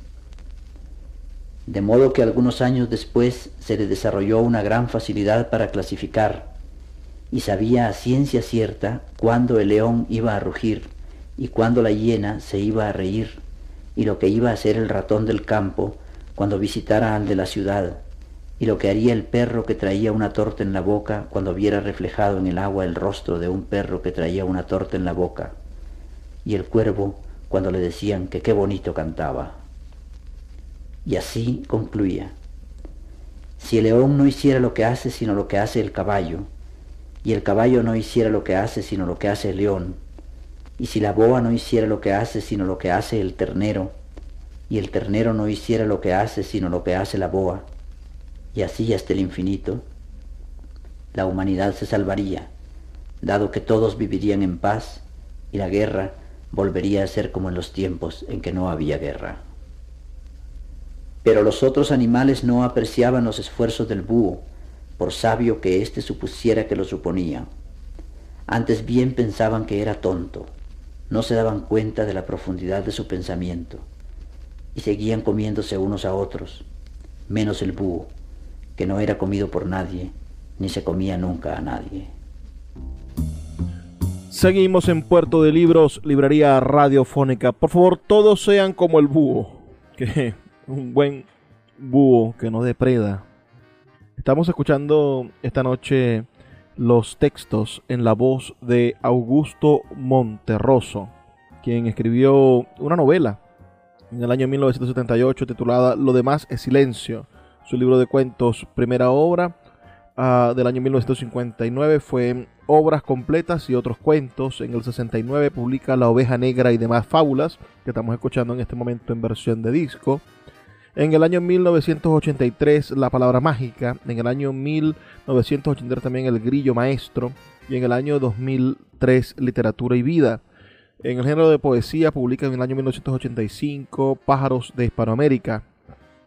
De modo que algunos años después se le desarrolló una gran facilidad para clasificar, y sabía a ciencia cierta cuándo el león iba a rugir y cuándo la hiena se iba a reír, y lo que iba a hacer el ratón del campo cuando visitara al de la ciudad, y lo que haría el perro que traía una torta en la boca cuando viera reflejado en el agua el rostro de un perro que traía una torta en la boca, y el cuervo cuando le decían que qué bonito cantaba. Y así concluía: si el león no hiciera lo que hace sino lo que hace el caballo, y el caballo no hiciera lo que hace sino lo que hace el león, y si la boa no hiciera lo que hace sino lo que hace el ternero, y el ternero no hiciera lo que hace sino lo que hace la boa, y así hasta el infinito, la humanidad se salvaría, dado que todos vivirían en paz y la guerra volvería a ser como en los tiempos en que no había guerra. Pero los otros animales no apreciaban los esfuerzos del búho, por sabio que éste supusiera que lo suponía. Antes bien pensaban que era tonto, no se daban cuenta de la profundidad de su pensamiento, y seguían comiéndose unos a otros, menos el búho, que no era comido por nadie, ni se comía nunca a nadie. Seguimos en Puerto de Libros, Librería Radiofónica. Por favor, todos sean como el búho, que un buen búho que no depreda. Estamos escuchando esta noche los textos en la voz de Augusto Monterroso, quien escribió una novela en el año mil novecientos setenta y ocho titulada Lo demás es silencio. Su libro de cuentos, primera obra, uh, del año mil novecientos cincuenta y nueve, fue Obras completas y otros cuentos. En el sesenta y nueve publica La oveja negra y demás fábulas, que estamos escuchando en este momento en versión de disco. En el año mil novecientos ochenta y tres, La palabra mágica. En el año mil novecientos ochenta y tres también El grillo maestro. Y en el año dos mil tres, Literatura y vida. En el género de poesía publica en el año mil novecientos ochenta y cinco Pájaros de Hispanoamérica.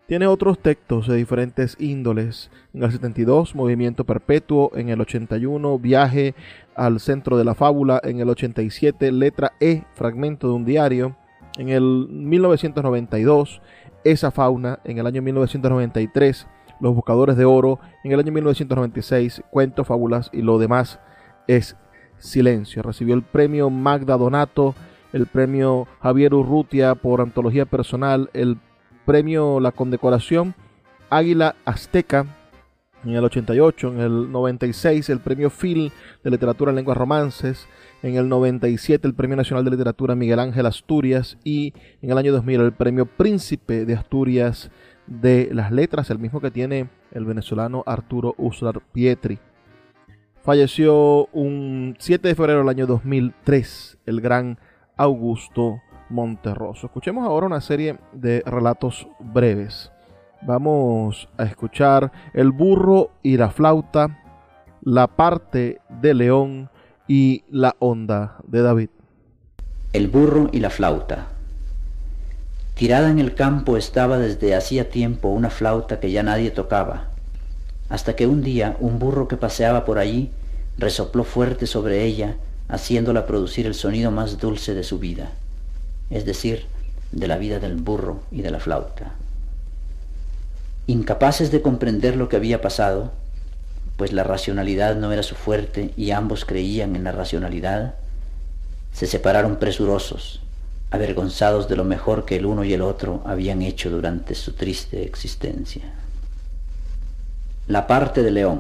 Tiene otros textos de diferentes índoles. En el setenta y dos, Movimiento Perpetuo. En el ochenta y uno, Viaje al Centro de la Fábula. En el ochenta y siete, Letra E, Fragmento de un Diario. En el mil novecientos noventa y dos, Esa Fauna. En el año mil novecientos noventa y tres, Los Buscadores de Oro. En el año mil novecientos noventa y seis, Cuentos, Fábulas y lo demás es silencio. Recibió el premio Magda Donato, el premio Javier Urrutia por antología personal, el premio La Condecoración Águila Azteca en el ochenta y ocho, en el noventa y seis el premio Phil de Literatura en Lenguas Romances, en el noventa y siete el premio Nacional de Literatura Miguel Ángel Asturias y en el año dos mil el premio Príncipe de Asturias de las Letras, el mismo que tiene el venezolano Arturo Uslar Pietri. Falleció un siete de febrero del año dos mil tres el gran Augusto Monterroso. Escuchemos ahora una serie de relatos breves. Vamos a escuchar El burro y la flauta, La parte de León y La onda de David. El burro y la flauta. Tirada en el campo estaba desde hacía tiempo una flauta que ya nadie tocaba, hasta que un día un burro que paseaba por allí resopló fuerte sobre ella, haciéndola producir el sonido más dulce de su vida, es decir, de la vida del burro y de la flauta. Incapaces de comprender lo que había pasado, pues la racionalidad no era su fuerte y ambos creían en la racionalidad, se separaron presurosos, avergonzados de lo mejor que el uno y el otro habían hecho durante su triste existencia. La parte de León.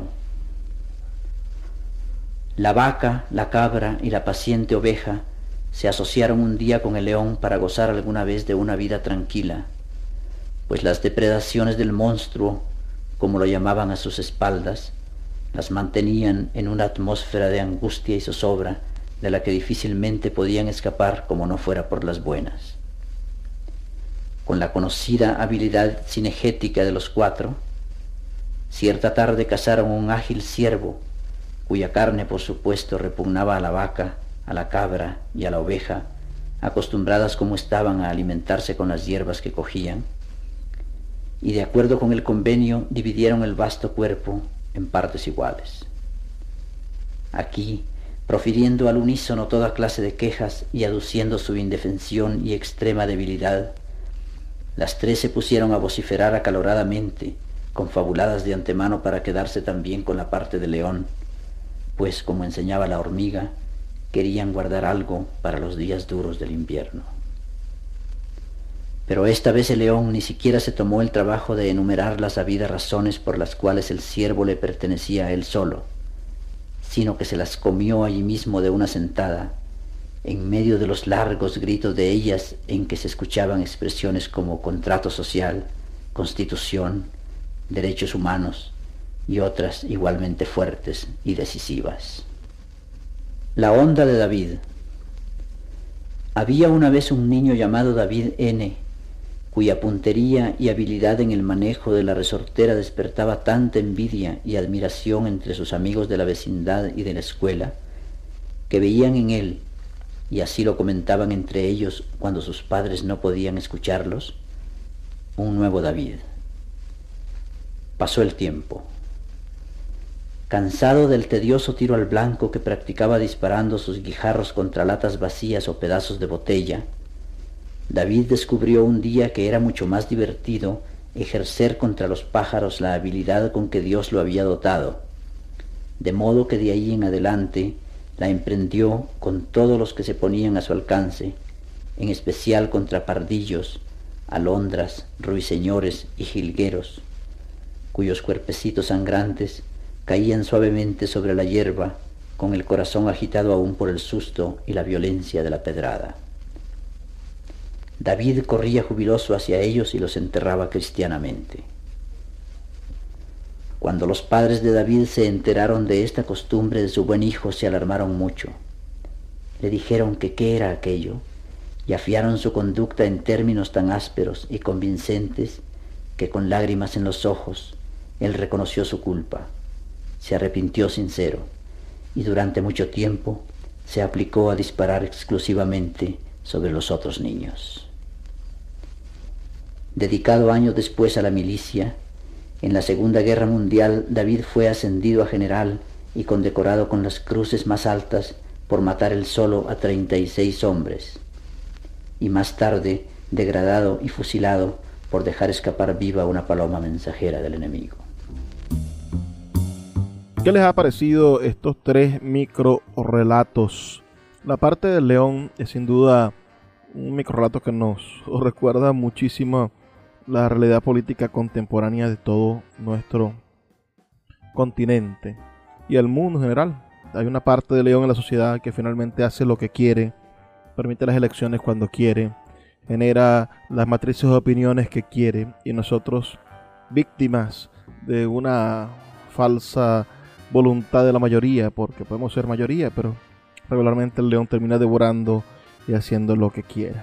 La vaca, la cabra y la paciente oveja se asociaron un día con el león para gozar alguna vez de una vida tranquila, pues las depredaciones del monstruo, como lo llamaban a sus espaldas, las mantenían en una atmósfera de angustia y zozobra de la que difícilmente podían escapar como no fuera por las buenas. Con la conocida habilidad cinegética de los cuatro, cierta tarde cazaron un ágil ciervo, cuya carne por supuesto repugnaba a la vaca, a la cabra y a la oveja, acostumbradas como estaban a alimentarse con las hierbas que cogían, y de acuerdo con el convenio dividieron el vasto cuerpo en partes iguales. Aquí, profiriendo al unísono toda clase de quejas y aduciendo su indefensión y extrema debilidad, las tres se pusieron a vociferar acaloradamente, confabuladas de antemano para quedarse también con la parte de león, pues, como enseñaba la hormiga, querían guardar algo para los días duros del invierno. Pero esta vez el león ni siquiera se tomó el trabajo de enumerar las habidas razones por las cuales el ciervo le pertenecía a él solo, sino que se las comió allí mismo de una sentada, en medio de los largos gritos de ellas en que se escuchaban expresiones como contrato social, constitución, derechos humanos y otras igualmente fuertes y decisivas. La onda de David. Había una vez un niño llamado David N., cuya puntería y habilidad en el manejo de la resortera despertaba tanta envidia y admiración entre sus amigos de la vecindad y de la escuela, que veían en él, y así lo comentaban entre ellos cuando sus padres no podían escucharlos, un nuevo David. Pasó el tiempo. Cansado del tedioso tiro al blanco que practicaba disparando sus guijarros contra latas vacías o pedazos de botella, David descubrió un día que era mucho más divertido ejercer contra los pájaros la habilidad con que Dios lo había dotado, de modo que de ahí en adelante la emprendió con todos los que se ponían a su alcance, en especial contra pardillos, alondras, ruiseñores y jilgueros, cuyos cuerpecitos sangrantes caían suavemente sobre la hierba, con el corazón agitado aún por el susto y la violencia de la pedrada. David corría jubiloso hacia ellos y los enterraba cristianamente. Cuando los padres de David se enteraron de esta costumbre de su buen hijo, se alarmaron mucho. Le dijeron que qué era aquello, y afiaron su conducta en términos tan ásperos y convincentes que con lágrimas en los ojos él reconoció su culpa, se arrepintió sincero, y durante mucho tiempo se aplicó a disparar exclusivamente sobre los otros niños. Dedicado años después a la milicia, en la Segunda Guerra Mundial David fue ascendido a general y condecorado con las cruces más altas por matar él solo a treinta y seis hombres, y más tarde degradado y fusilado por dejar escapar viva una paloma mensajera del enemigo. ¿Qué les ha parecido estos tres microrelatos? La parte del león es sin duda un microrelato que nos recuerda muchísimo la realidad política contemporánea de todo nuestro continente y el mundo en general. Hay una parte del león en la sociedad que finalmente hace lo que quiere, permite las elecciones cuando quiere, genera las matrices de opiniones que quiere, y nosotros, víctimas de una falsa voluntad de la mayoría, porque podemos ser mayoría, pero regularmente el león termina devorando y haciendo lo que quiera.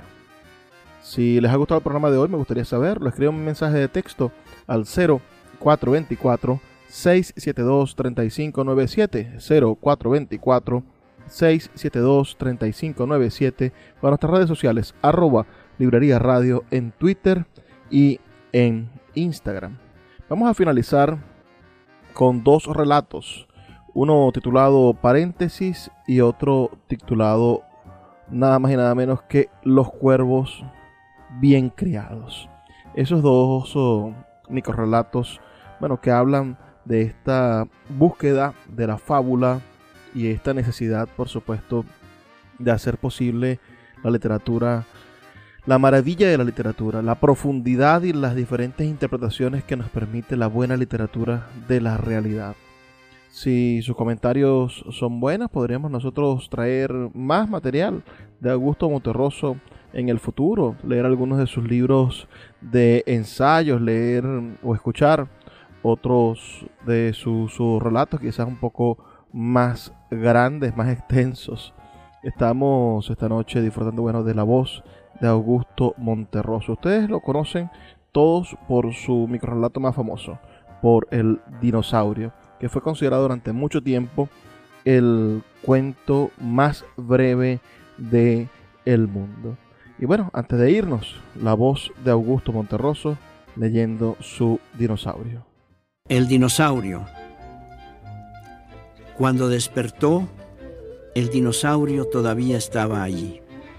Si les ha gustado el programa de hoy, me gustaría saberlo. Escriban un mensaje de texto al cero cuatro dos cuatro, seis siete dos, tres cinco nueve siete, cero cuatro dos cuatro, seis siete dos, tres cinco nueve siete, para nuestras redes sociales, arroba Librería Radio en Twitter y en Instagram. Vamos a finalizar con dos relatos, uno titulado Paréntesis y otro titulado nada más y nada menos que Los Cuervos Bien Criados. Esos dos oh, microrelatos, bueno, que hablan de esta búsqueda de la fábula y esta necesidad, por supuesto, de hacer posible la literatura, la maravilla de la literatura, la profundidad y las diferentes interpretaciones que nos permite la buena literatura de la realidad. Si sus comentarios son buenos, podríamos nosotros traer más material de Augusto Monterroso en el futuro, leer algunos de sus libros de ensayos, leer o escuchar otros de sus, sus relatos, quizás un poco más grandes, más extensos. Estamos esta noche disfrutando, bueno, de la voz de Augusto Monterroso. Ustedes lo conocen todos por su microrelato más famoso, por El Dinosaurio, que fue considerado durante mucho tiempo el cuento más breve de el mundo. Y bueno, antes de irnos, la voz de Augusto Monterroso leyendo su Dinosaurio. El dinosaurio. Cuando despertó, el dinosaurio todavía estaba allí.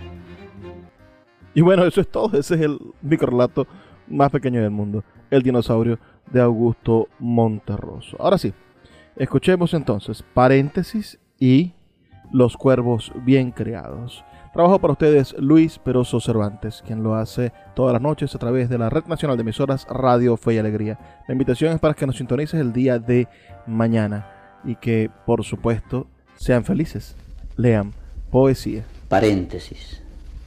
Y bueno, eso es todo. Ese es el microrelato más pequeño del mundo, El Dinosaurio, de Augusto Monterroso. Ahora sí, escuchemos entonces Paréntesis y Los Cuervos Bien Criados. Trabajo para ustedes Luis Peroso Cervantes, quien lo hace todas las noches a través de la Red Nacional de Emisoras Radio Fe y Alegría. La invitación es para que nos sintonices el día de mañana y que, por supuesto, sean felices. Lean poesía. Paréntesis.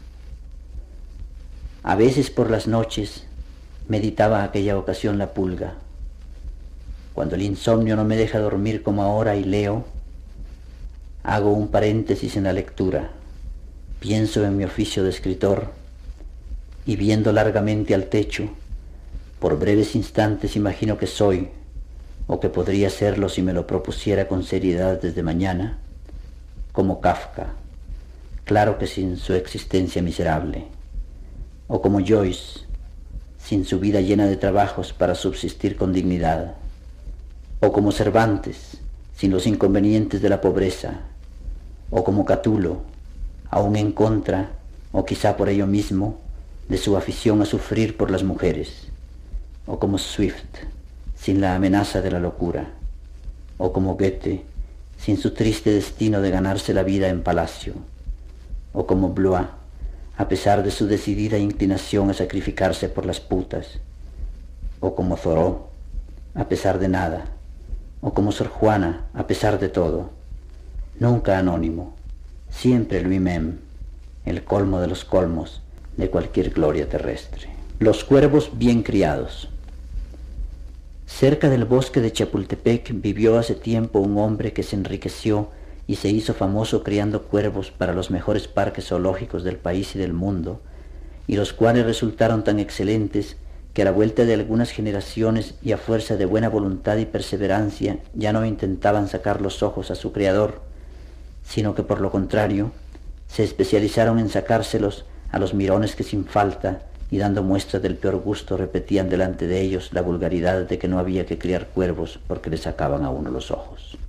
A veces por las noches meditaba aquella ocasión la pulga. Cuando el insomnio no me deja dormir como ahora y leo, hago un paréntesis en la lectura. Pienso en mi oficio de escritor y viendo largamente al techo, por breves instantes imagino que soy, o que podría serlo si me lo propusiera con seriedad desde mañana, como Kafka, claro que sin su existencia miserable, o como Joyce, sin su vida llena de trabajos para subsistir con dignidad, o como Cervantes, sin los inconvenientes de la pobreza, o como Catulo, aún en contra, o quizá por ello mismo, de su afición a sufrir por las mujeres, o como Swift, sin la amenaza de la locura, o como Goethe, sin su triste destino de ganarse la vida en palacio, o como Blois, a pesar de su decidida inclinación a sacrificarse por las putas, o como Thoreau, a pesar de nada, o como Sor Juana, a pesar de todo, nunca anónimo, siempre lui-même, el colmo de los colmos de cualquier gloria terrestre. Los cuervos bien criados. Cerca del bosque de Chapultepec vivió hace tiempo un hombre que se enriqueció y se hizo famoso criando cuervos para los mejores parques zoológicos del país y del mundo, y los cuales resultaron tan excelentes que a la vuelta de algunas generaciones y a fuerza de buena voluntad y perseverancia ya no intentaban sacar los ojos a su criador, sino que por lo contrario se especializaron en sacárselos a los mirones que sin falta y dando muestra del peor gusto repetían delante de ellos la vulgaridad de que no había que criar cuervos porque le sacaban a uno los ojos.